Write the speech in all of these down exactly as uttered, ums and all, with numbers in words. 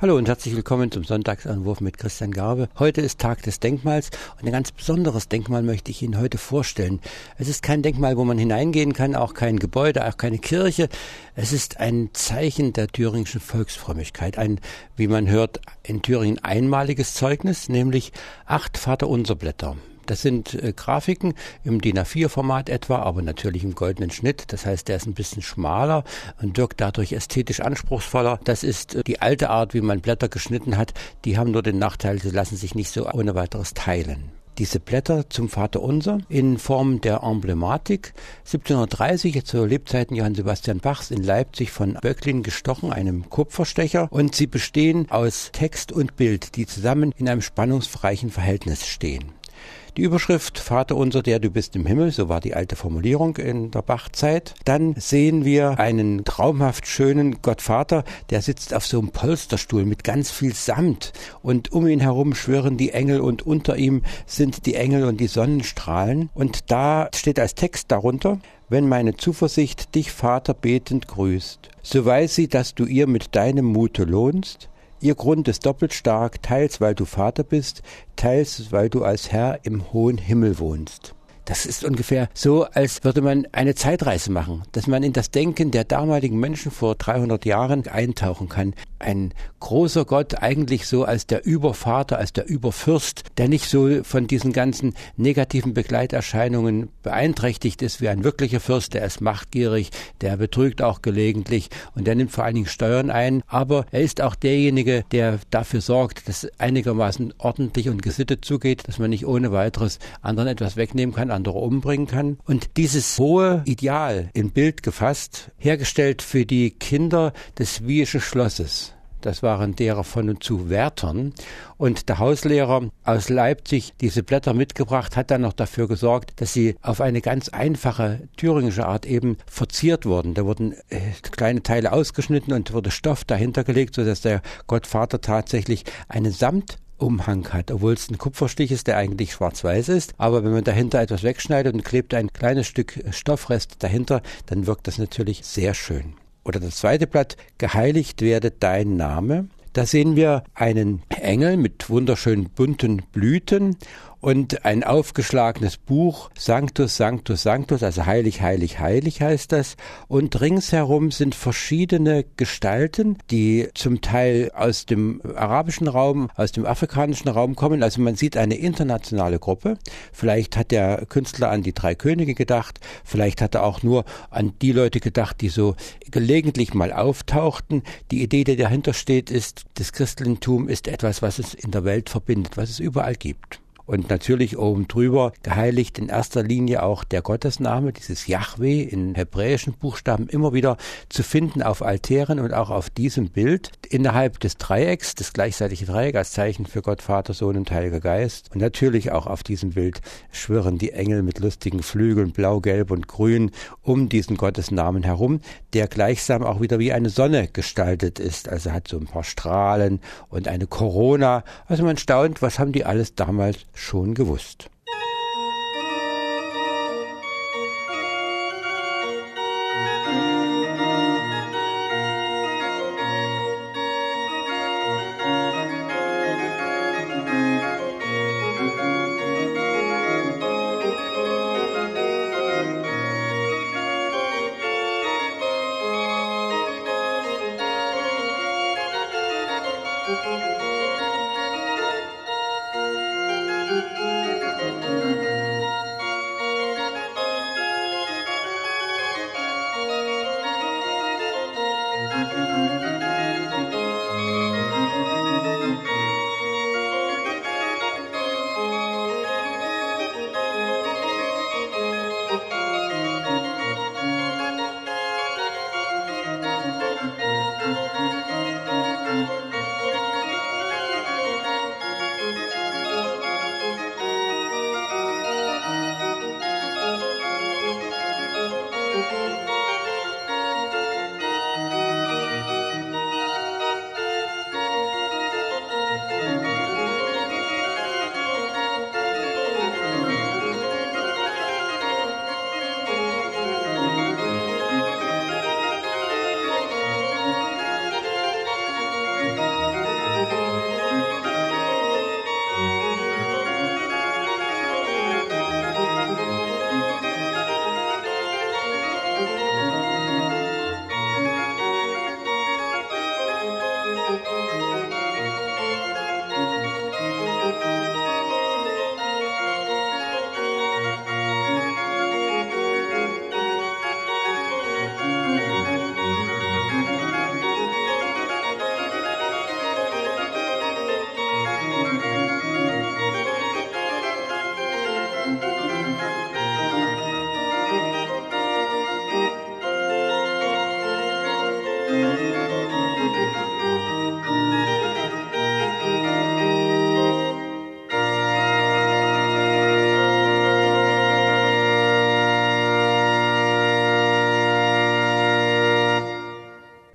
Hallo und herzlich willkommen zum Sonntagsanruf mit Christian Garbe. Heute ist Tag des Denkmals und ein ganz besonderes Denkmal möchte ich Ihnen heute vorstellen. Es ist kein Denkmal, wo man hineingehen kann, auch kein Gebäude, auch keine Kirche. Es ist ein Zeichen der thüringischen Volksfrömmigkeit, ein, wie man hört, in Thüringen einmaliges Zeugnis, nämlich acht Vaterunser-Blätter. Das sind äh, Grafiken im D I N A vier Format etwa, aber natürlich im goldenen Schnitt. Das heißt, der ist ein bisschen schmaler und wirkt dadurch ästhetisch anspruchsvoller. Das ist äh, die alte Art, wie man Blätter geschnitten hat. Die haben nur den Nachteil, sie lassen sich nicht so ohne weiteres teilen. Diese Blätter zum Vaterunser in Form der Emblematik, siebzehnhundertdreißig, zu Lebzeiten Johann Sebastian Bachs in Leipzig von Böcklin gestochen, einem Kupferstecher. Und sie bestehen aus Text und Bild, die zusammen in einem spannungsreichen Verhältnis stehen. Die Überschrift Vaterunser, der du bist im Himmel, so war die alte Formulierung in der Bachzeit. Dann sehen wir einen traumhaft schönen Gottvater, der sitzt auf so einem Polsterstuhl mit ganz viel Samt und um ihn herum schwirren die Engel und unter ihm sind die Engel und die Sonnenstrahlen. Und da steht als Text darunter: Wenn meine Zuversicht dich, Vater, betend grüßt, so weiß sie, dass du ihr mit deinem Mute lohnst. Ihr Grund ist doppelt stark, teils weil du Vater bist, teils weil du als Herr im hohen Himmel wohnst. Das ist ungefähr so, als würde man eine Zeitreise machen, dass man in das Denken der damaligen Menschen vor dreihundert Jahren eintauchen kann. Ein großer Gott, eigentlich so als der Übervater, als der Überfürst, der nicht so von diesen ganzen negativen Begleiterscheinungen beeinträchtigt ist wie ein wirklicher Fürst. Der ist machtgierig, der betrügt auch gelegentlich und der nimmt vor allen Dingen Steuern ein. Aber er ist auch derjenige, der dafür sorgt, dass es einigermaßen ordentlich und gesittet zugeht, dass man nicht ohne weiteres anderen etwas wegnehmen kann, andere umbringen kann. Und dieses hohe Ideal in Bild gefasst, hergestellt für die Kinder des Wieheschen Schlosses. Das waren derer von und zu Wärtern. Und der Hauslehrer aus Leipzig diese Blätter mitgebracht, hat dann noch dafür gesorgt, dass sie auf eine ganz einfache thüringische Art eben verziert wurden. Da wurden äh, kleine Teile ausgeschnitten und wurde Stoff dahinter gelegt, sodass der Gottvater tatsächlich einen Samt Umhang hat, obwohl es ein Kupferstich ist, der eigentlich schwarz-weiß ist. Aber wenn man dahinter etwas wegschneidet und klebt ein kleines Stück Stoffrest dahinter, dann wirkt das natürlich sehr schön. Oder das zweite Blatt, geheiligt werde dein Name. Da sehen wir einen Engel mit wunderschönen bunten Blüten und ein aufgeschlagenes Buch, Sanctus, Sanctus, Sanctus, also heilig, heilig, heilig heißt das. Und ringsherum sind verschiedene Gestalten, die zum Teil aus dem arabischen Raum, aus dem afrikanischen Raum kommen. Also man sieht eine internationale Gruppe. Vielleicht hat der Künstler an die drei Könige gedacht, vielleicht hat er auch nur an die Leute gedacht, die so gelegentlich mal auftauchten. Die Idee, die dahinter steht, ist, das Christentum ist etwas, was es in der Welt verbindet, was es überall gibt. Und natürlich oben drüber geheiligt in erster Linie auch der Gottesname, dieses Jahwe in hebräischen Buchstaben immer wieder zu finden auf Altären und auch auf diesem Bild innerhalb des Dreiecks, das gleichzeitige Dreieck als Zeichen für Gott, Vater, Sohn und Heiliger Geist. Und natürlich auch auf diesem Bild schwirren die Engel mit lustigen Flügeln, blau, gelb und grün, um diesen Gottesnamen herum, der gleichsam auch wieder wie eine Sonne gestaltet ist. Also hat so ein paar Strahlen und eine Corona. Also man staunt, was haben die alles damals schon gewusst.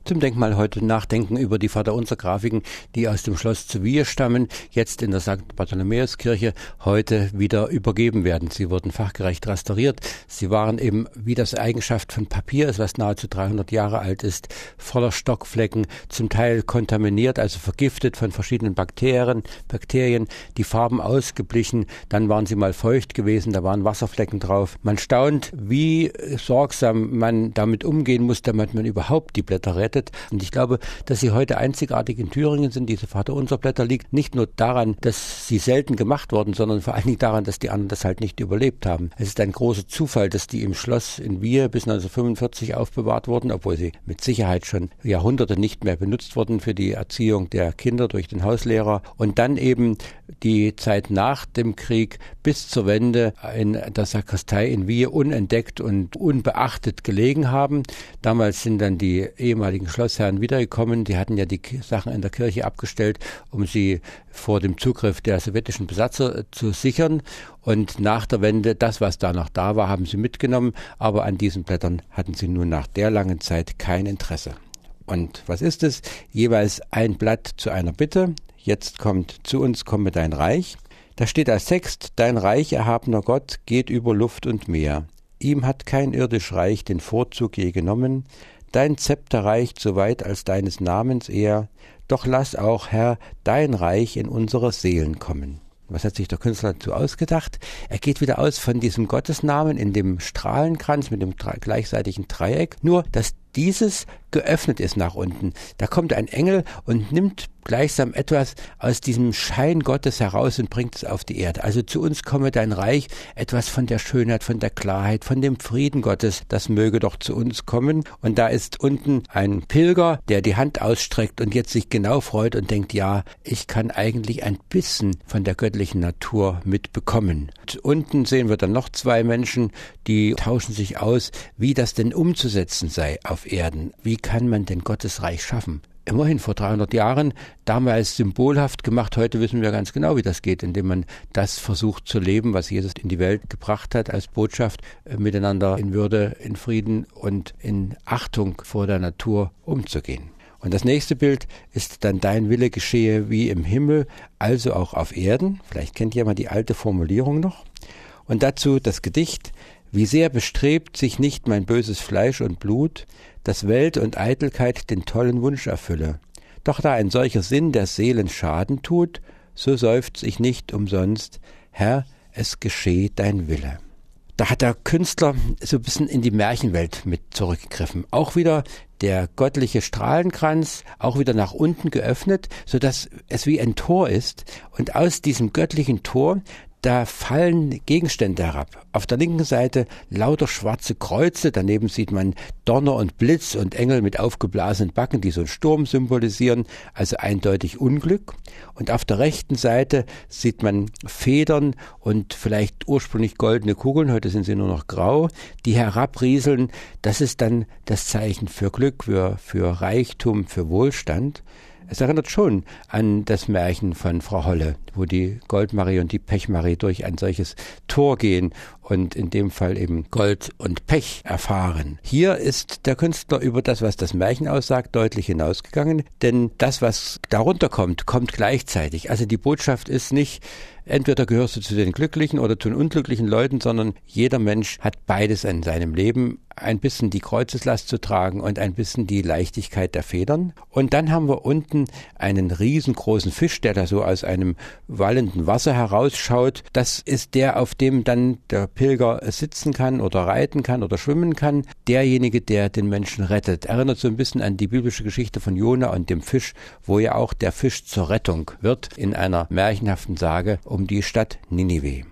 zum Denkmal heute nachdenken über die Vaterunser-Grafiken, die aus dem Schloss zu Wiehe stammen, jetzt in der Sankt Bartholomäuskirche heute wieder übergeben werden. Sie wurden fachgerecht restauriert. Sie waren eben, wie das Eigenschaft von Papier ist, was nahezu dreihundert Jahre alt ist, voller Stockflecken, zum Teil kontaminiert, also vergiftet von verschiedenen Bakterien, Bakterien, die Farben ausgeblichen, dann waren sie mal feucht gewesen, da waren Wasserflecken drauf. Man staunt, wie sorgsam man damit umgehen muss, damit man überhaupt die Blätter rettet. Und ich glaube, dass sie heute einzigartig in Thüringen sind. Diese Vaterunser-Blätter liegt nicht nur daran, dass sie selten gemacht wurden, sondern vor allen Dingen daran, dass die anderen das halt nicht überlebt haben. Es ist ein großer Zufall, dass die im Schloss in Wiehe bis neunzehnhundertfünfundvierzig aufbewahrt wurden, obwohl sie mit Sicherheit schon Jahrhunderte nicht mehr benutzt wurden für die Erziehung der Kinder durch den Hauslehrer. Und dann eben die Zeit nach dem Krieg bis zur Wende in der Sakristei in Wiehe unentdeckt und unbeachtet gelegen haben. Damals sind dann die ehemaligen Schlossherren wiedergekommen. Die hatten ja die Sachen in der Kirche abgestellt, um sie vor dem Zugriff der sowjetischen Besatzer zu sichern. Und nach der Wende, das, was da noch da war, haben sie mitgenommen. Aber an diesen Blättern hatten sie nun nach der langen Zeit kein Interesse. Und was ist es? Jeweils ein Blatt zu einer Bitte. Jetzt kommt zu uns, komme dein Reich. Da steht als Text, dein Reich, erhabener Gott, geht über Luft und Meer. Ihm hat kein irdisch Reich den Vorzug je genommen. Dein Zepter reicht so weit als deines Namens ehr. Doch lass auch, Herr, dein Reich in unsere Seelen kommen. Was hat sich der Künstler dazu ausgedacht? Er geht wieder aus von diesem Gottesnamen in dem Strahlenkranz mit dem gleichseitigen Dreieck. Nur, dass dieses geöffnet ist nach unten. Da kommt ein Engel und nimmt gleichsam etwas aus diesem Schein Gottes heraus und bringt es auf die Erde. Also zu uns komme dein Reich, etwas von der Schönheit, von der Klarheit, von dem Frieden Gottes, das möge doch zu uns kommen. Und da ist unten ein Pilger, der die Hand ausstreckt und jetzt sich genau freut und denkt, ja, ich kann eigentlich ein bisschen von der göttlichen Natur mitbekommen. Und unten sehen wir dann noch zwei Menschen, die tauschen sich aus, wie das denn umzusetzen sei auf Erden. Wie kann man denn Gottes Reich schaffen? Immerhin vor dreihundert Jahren, damals symbolhaft gemacht, heute wissen wir ganz genau, wie das geht, indem man das versucht zu leben, was Jesus in die Welt gebracht hat als Botschaft, miteinander in Würde, in Frieden und in Achtung vor der Natur umzugehen. Und das nächste Bild ist dann dein Wille geschehe wie im Himmel, also auch auf Erden. Vielleicht kennt jemand die alte Formulierung noch. Und dazu das Gedicht, wie sehr bestrebt sich nicht mein böses Fleisch und Blut, dass Welt und Eitelkeit den tollen Wunsch erfülle. Doch da ein solcher Sinn der Seelen Schaden tut, so seufz ich nicht umsonst, Herr, es geschehe dein Wille. Da hat der Künstler so ein bisschen in die Märchenwelt mit zurückgegriffen. Auch wieder der göttliche Strahlenkranz, auch wieder nach unten geöffnet, sodass es wie ein Tor ist. Und aus diesem göttlichen Tor, da fallen Gegenstände herab. Auf der linken Seite lauter schwarze Kreuze, daneben sieht man Donner und Blitz und Engel mit aufgeblasenen Backen, die so einen Sturm symbolisieren, also eindeutig Unglück. Und auf der rechten Seite sieht man Federn und vielleicht ursprünglich goldene Kugeln, heute sind sie nur noch grau, die herabrieseln. Das ist dann das Zeichen für Glück, für, für Reichtum, für Wohlstand. Es erinnert schon an das Märchen von Frau Holle, wo die Goldmarie und die Pechmarie durch ein solches Tor gehen und in dem Fall eben Gold und Pech erfahren. Hier ist der Künstler über das, was das Märchen aussagt, deutlich hinausgegangen, denn das, was darunter kommt, kommt gleichzeitig. Also die Botschaft ist nicht, entweder gehörst du zu den glücklichen oder zu den unglücklichen Leuten, sondern jeder Mensch hat beides in seinem Leben. Ein bisschen die Kreuzeslast zu tragen und ein bisschen die Leichtigkeit der Federn. Und dann haben wir unten einen riesengroßen Fisch, der da so aus einem wallenden Wasser herausschaut. Das ist der, auf dem dann der Pilger sitzen kann oder reiten kann oder schwimmen kann. Derjenige, der den Menschen rettet. Erinnert so ein bisschen an die biblische Geschichte von Jona und dem Fisch, wo ja auch der Fisch zur Rettung wird in einer märchenhaften Sage um die Stadt Ninive.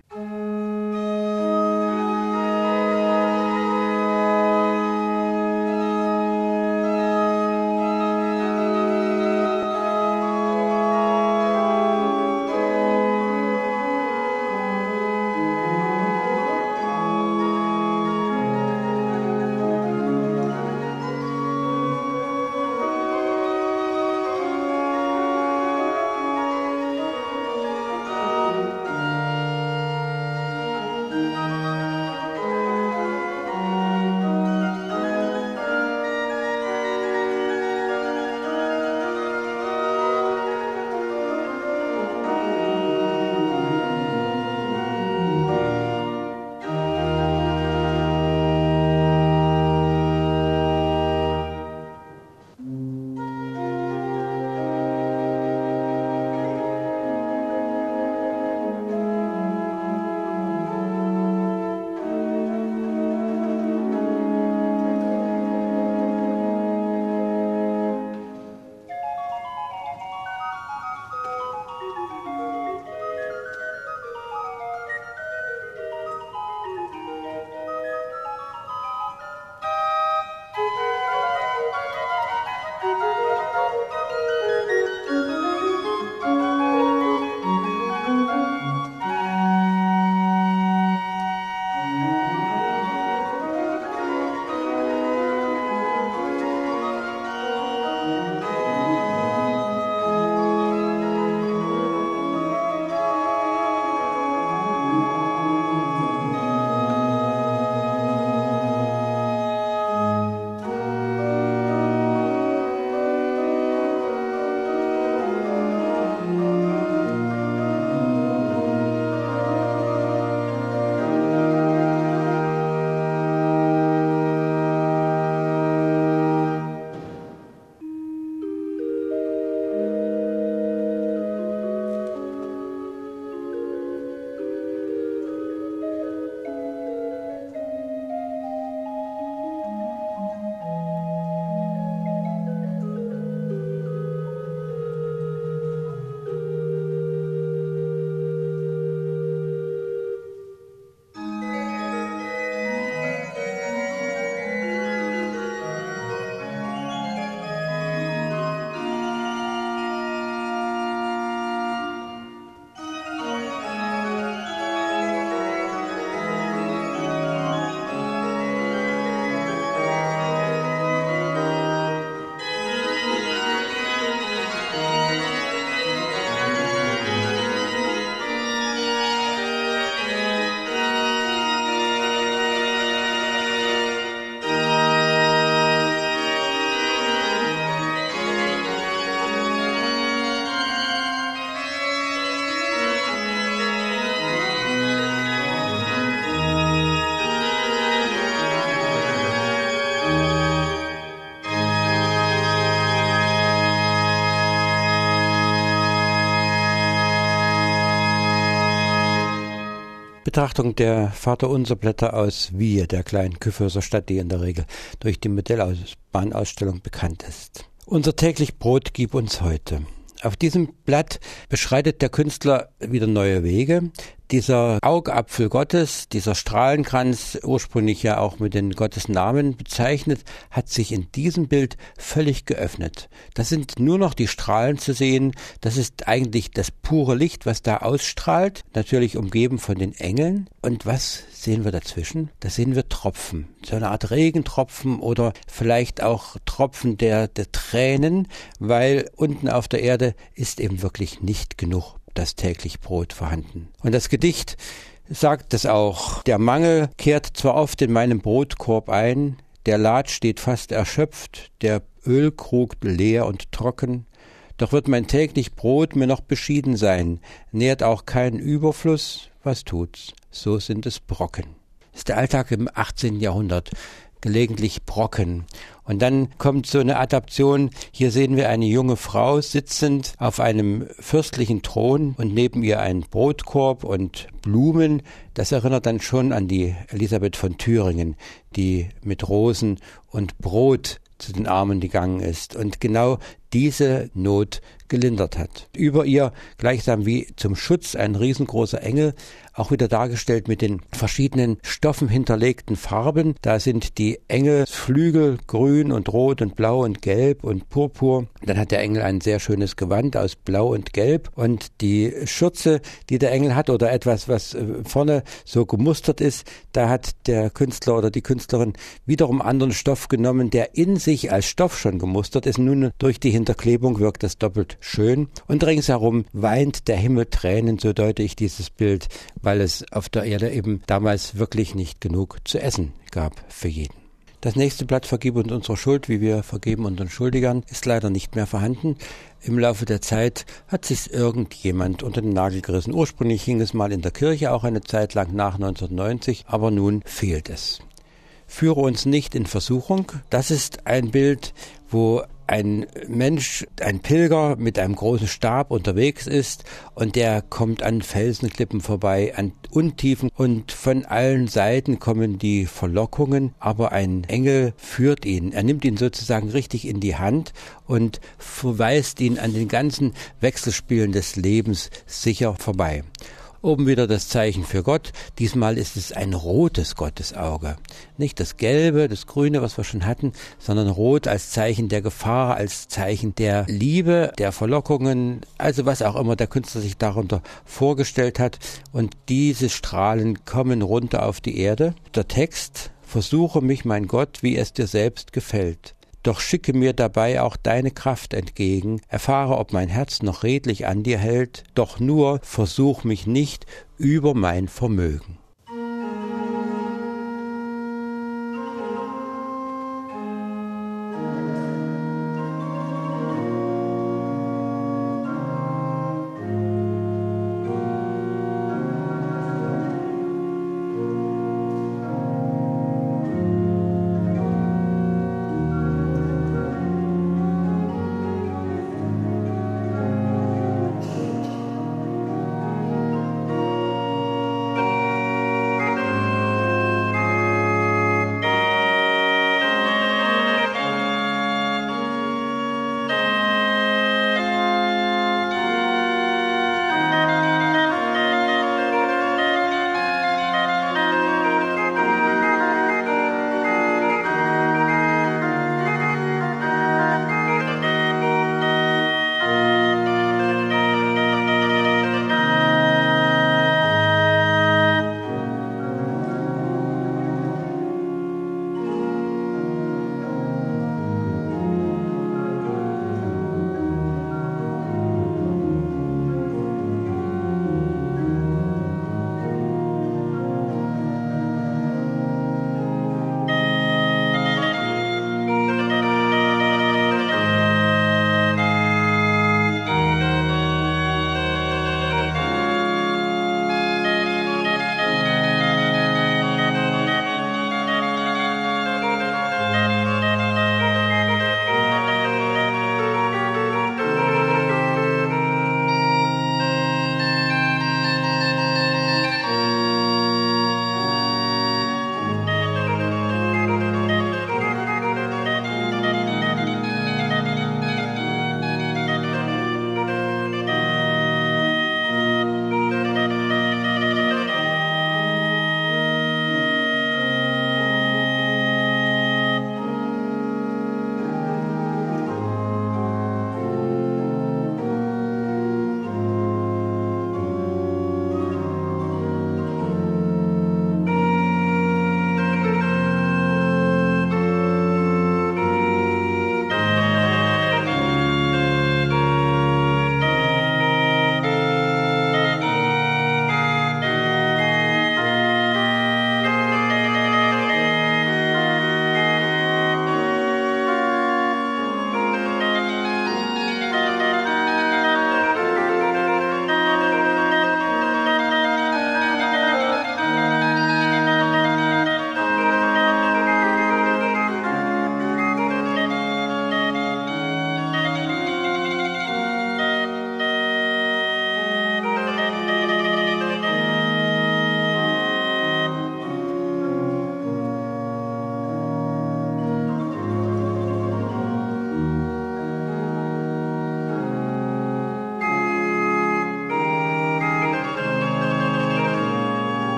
Betrachtung der Vaterunser-Blätter aus Wiehe, der kleinen Kyffhäuser Stadt, die in der Regel durch die Modellbahnausstellung bekannt ist. Unser täglich Brot gib uns heute. Auf diesem Blatt beschreitet der Künstler wieder neue Wege. Dieser Augapfel Gottes, dieser Strahlenkranz, ursprünglich ja auch mit den Gottesnamen bezeichnet, hat sich in diesem Bild völlig geöffnet. Da sind nur noch die Strahlen zu sehen. Das ist eigentlich das pure Licht, was da ausstrahlt, natürlich umgeben von den Engeln. Und was sehen wir dazwischen? Da sehen wir Tropfen, so eine Art Regentropfen oder vielleicht auch Tropfen der, der Tränen, weil unten auf der Erde ist eben wirklich nicht genug das täglich Brot vorhanden. Und das Gedicht sagt es auch. Der Mangel kehrt zwar oft in meinem Brotkorb ein, der Laad steht fast erschöpft, der Ölkrug leer und trocken, doch wird mein täglich Brot mir noch beschieden sein, nährt auch keinen Überfluss, was tut's, so sind es Brocken. Das ist der Alltag im achtzehnten Jahrhundert. Gelegentlich Brocken. Und dann kommt so eine Adaption. Hier sehen wir eine junge Frau sitzend auf einem fürstlichen Thron und neben ihr ein Brotkorb und Blumen. Das erinnert dann schon an die Elisabeth von Thüringen, die mit Rosen und Brot zu den Armen gegangen ist und genau diese Not gelindert hat. Über ihr gleichsam wie zum Schutz ein riesengroßer Engel, auch wieder dargestellt mit den verschiedenen Stoffen hinterlegten Farben. Da sind die Engelsflügel grün und rot und blau und gelb und purpur. Dann hat der Engel ein sehr schönes Gewand aus blau und gelb und die Schürze, die der Engel hat oder etwas, was vorne so gemustert ist, da hat der Künstler oder die Künstlerin wiederum anderen Stoff genommen, der in sich als Stoff schon gemustert ist. Nun durch die Hinterklebung wirkt das doppelt schön. Und ringsherum weint der Himmel Tränen, so deute ich dieses Bild, weil es auf der Erde eben damals wirklich nicht genug zu essen gab für jeden. Das nächste Blatt Vergib uns unsere Schuld, wie wir vergeben unseren Schuldigern, ist leider nicht mehr vorhanden. Im Laufe der Zeit hat sich irgendjemand unter den Nagel gerissen. Ursprünglich hing es mal in der Kirche, auch eine Zeit lang nach neunzehnhundertneunzig, aber nun fehlt es. Führe uns nicht in Versuchung. Das ist ein Bild, wo ein Mensch, ein Pilger mit einem großen Stab unterwegs ist und der kommt an Felsenklippen vorbei, an Untiefen und von allen Seiten kommen die Verlockungen, aber ein Engel führt ihn. Er nimmt ihn sozusagen richtig in die Hand und verweist ihn an den ganzen Wechselspielen des Lebens sicher vorbei. Oben wieder das Zeichen für Gott. Diesmal ist es ein rotes Gottesauge. Nicht das gelbe, das grüne, was wir schon hatten, sondern rot als Zeichen der Gefahr, als Zeichen der Liebe, der Verlockungen, also was auch immer der Künstler sich darunter vorgestellt hat. Und diese Strahlen kommen runter auf die Erde. Der Text: Versuche mich, mein Gott, wie es dir selbst gefällt. Doch schicke mir dabei auch deine Kraft entgegen, erfahre, ob mein Herz noch redlich an dir hält, doch nur versuch mich nicht über mein Vermögen.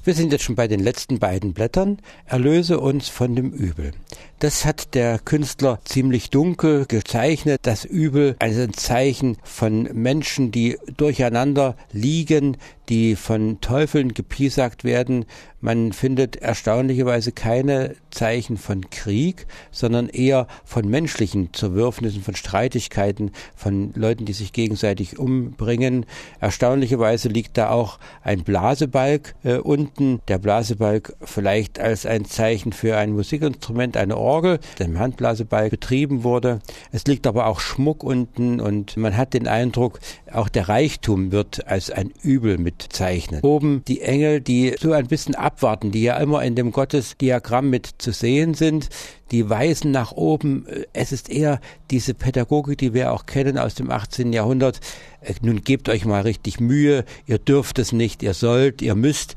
Wir sind jetzt schon bei den letzten beiden Blättern. Erlöse uns von dem Übel. Das hat der Künstler ziemlich dunkel gezeichnet. Das Übel, also ein Zeichen von Menschen, die durcheinander liegen, die von Teufeln gepiesackt werden. Man findet erstaunlicherweise keine Zeichen von Krieg, sondern eher von menschlichen Zerwürfnissen, von Streitigkeiten, von Leuten, die sich gegenseitig umbringen. Erstaunlicherweise liegt da auch ein Blasebalg äh, unten. Der Blasebalg vielleicht als ein Zeichen für ein Musikinstrument, eine Orgel, der im Handblasebalg betrieben wurde. Es liegt aber auch Schmuck unten und man hat den Eindruck, auch der Reichtum wird als ein Übel mitzeichnet. Oben die Engel, die so ein bisschen abwarten, die ja immer in dem Gottesdiagramm mit zu sehen sind, die weisen nach oben. Es ist eher diese Pädagogik, die wir auch kennen aus dem achtzehnten Jahrhundert. Nun gebt euch mal richtig Mühe, ihr dürft es nicht, ihr sollt, ihr müsst.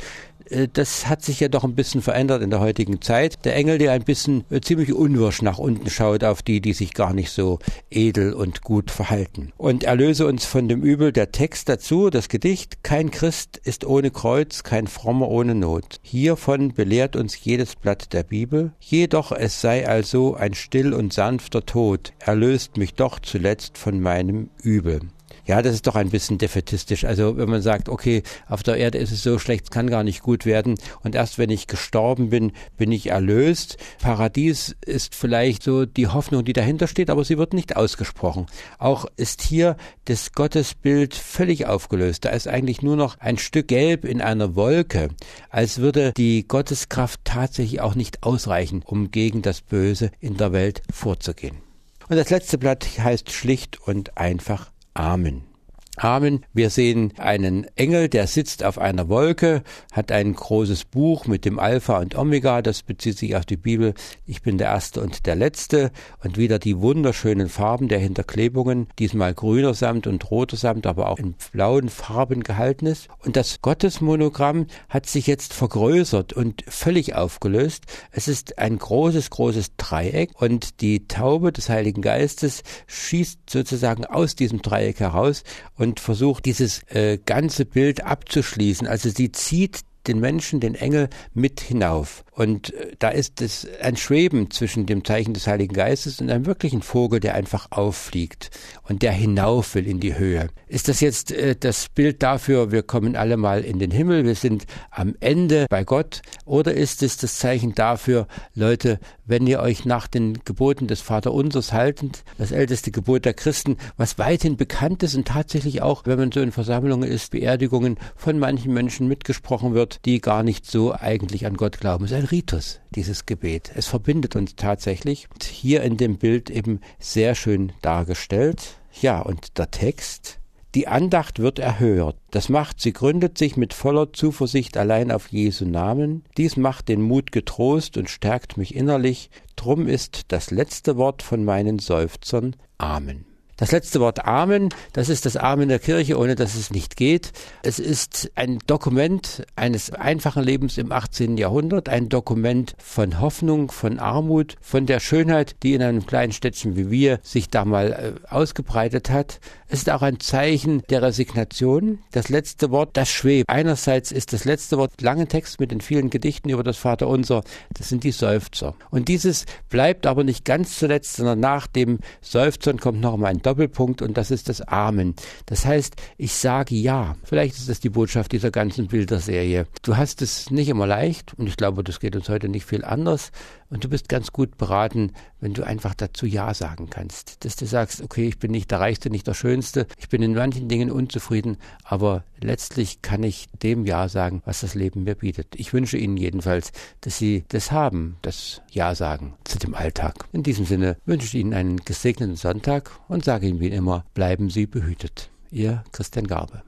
Das hat sich ja doch ein bisschen verändert in der heutigen Zeit. Der Engel, der ein bisschen äh, ziemlich unwirsch nach unten schaut auf die, die sich gar nicht so edel und gut verhalten. Und erlöse uns von dem Übel. Der Text dazu, das Gedicht: Kein Christ ist ohne Kreuz, kein Frommer ohne Not. Hiervon belehrt uns jedes Blatt der Bibel. Jedoch es sei also ein still und sanfter Tod, erlöst mich doch zuletzt von meinem Übel. Ja, das ist doch ein bisschen defätistisch. Also wenn man sagt, okay, auf der Erde ist es so schlecht, es kann gar nicht gut werden und erst wenn ich gestorben bin, bin ich erlöst. Paradies ist vielleicht so die Hoffnung, die dahinter steht, aber sie wird nicht ausgesprochen. Auch ist hier das Gottesbild völlig aufgelöst. Da ist eigentlich nur noch ein Stück Gelb in einer Wolke, als würde die Gotteskraft tatsächlich auch nicht ausreichen, um gegen das Böse in der Welt vorzugehen. Und das letzte Blatt heißt schlicht und einfach Amen. Amen. Wir sehen einen Engel, der sitzt auf einer Wolke, hat ein großes Buch mit dem Alpha und Omega, das bezieht sich auf die Bibel. Ich bin der Erste und der Letzte und wieder die wunderschönen Farben der Hinterklebungen, diesmal grüner Samt und roter Samt, aber auch in blauen Farben gehalten ist. Und das Gottesmonogramm hat sich jetzt vergrößert und völlig aufgelöst. Es ist ein großes, großes Dreieck und die Taube des Heiligen Geistes schießt sozusagen aus diesem Dreieck heraus und versucht, dieses äh, ganze Bild abzuschließen. Also sie zieht den Menschen, den Engel mit hinauf. Und äh, da ist es ein Schweben zwischen dem Zeichen des Heiligen Geistes und einem wirklichen Vogel, der einfach auffliegt und der hinauf will in die Höhe. Ist das jetzt äh, das Bild dafür, wir kommen alle mal in den Himmel, wir sind am Ende bei Gott? Oder ist es das Zeichen dafür, Leute, wenn ihr euch nach den Geboten des Vaterunsers haltet, das älteste Gebot der Christen, was weithin bekannt ist und tatsächlich auch, wenn man so in Versammlungen ist, Beerdigungen von manchen Menschen mitgesprochen wird, die gar nicht so eigentlich an Gott glauben. Es ist ein Ritus, dieses Gebet. Es verbindet uns tatsächlich. Hier in dem Bild eben sehr schön dargestellt. Ja, und der Text: Die Andacht wird erhört. Das macht, sie gründet sich mit voller Zuversicht allein auf Jesu Namen. Dies macht den Mut getrost und stärkt mich innerlich. Drum ist das letzte Wort von meinen Seufzern Amen. Das letzte Wort Amen, das ist das Amen der Kirche, ohne dass es nicht geht. Es ist ein Dokument eines einfachen Lebens im achtzehnten Jahrhundert, ein Dokument von Hoffnung, von Armut, von der Schönheit, die in einem kleinen Städtchen wie wir sich da mal äh, ausgebreitet hat. Es ist auch ein Zeichen der Resignation. Das letzte Wort, das schwebt. Einerseits ist das letzte Wort, lange Text mit den vielen Gedichten über das Vaterunser, das sind die Seufzer. Und dieses bleibt aber nicht ganz zuletzt, sondern nach dem Seufzern kommt noch mal ein Doppelpunkt und das ist das Amen. Das heißt, ich sage ja. Vielleicht ist das die Botschaft dieser ganzen Bilderserie. Du hast es nicht immer leicht und ich glaube, das geht uns heute nicht viel anders und du bist ganz gut beraten, wenn du einfach dazu Ja sagen kannst. Dass du sagst, okay, ich bin nicht der Reichste, nicht der Schönste, ich bin in manchen Dingen unzufrieden, aber letztlich kann ich dem Ja sagen, was das Leben mir bietet. Ich wünsche Ihnen jedenfalls, dass Sie das haben, das Ja sagen zu dem Alltag. In diesem Sinne wünsche ich Ihnen einen gesegneten Sonntag und sage Ihnen wie immer, bleiben Sie behütet. Ihr Christian Garbe.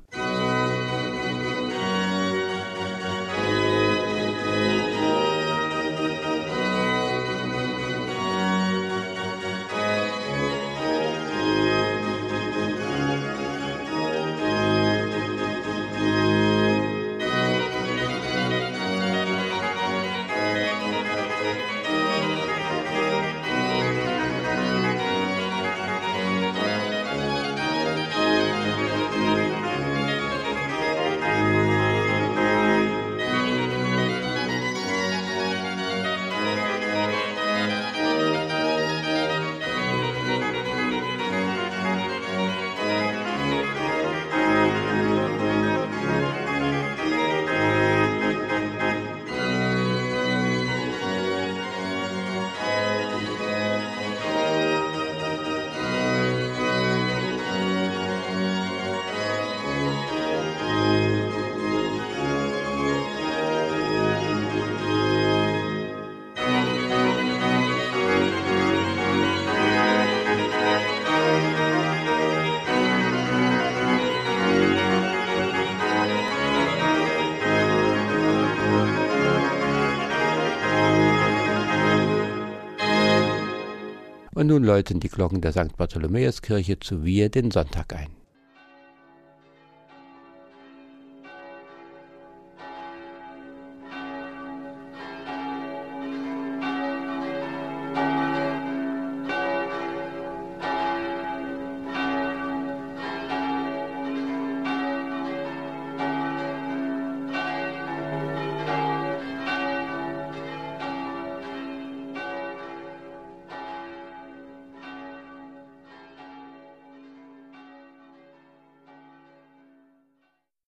Und nun läuten die Glocken der Sankt Bartholomäuskirche zu Wir den Sonntag ein.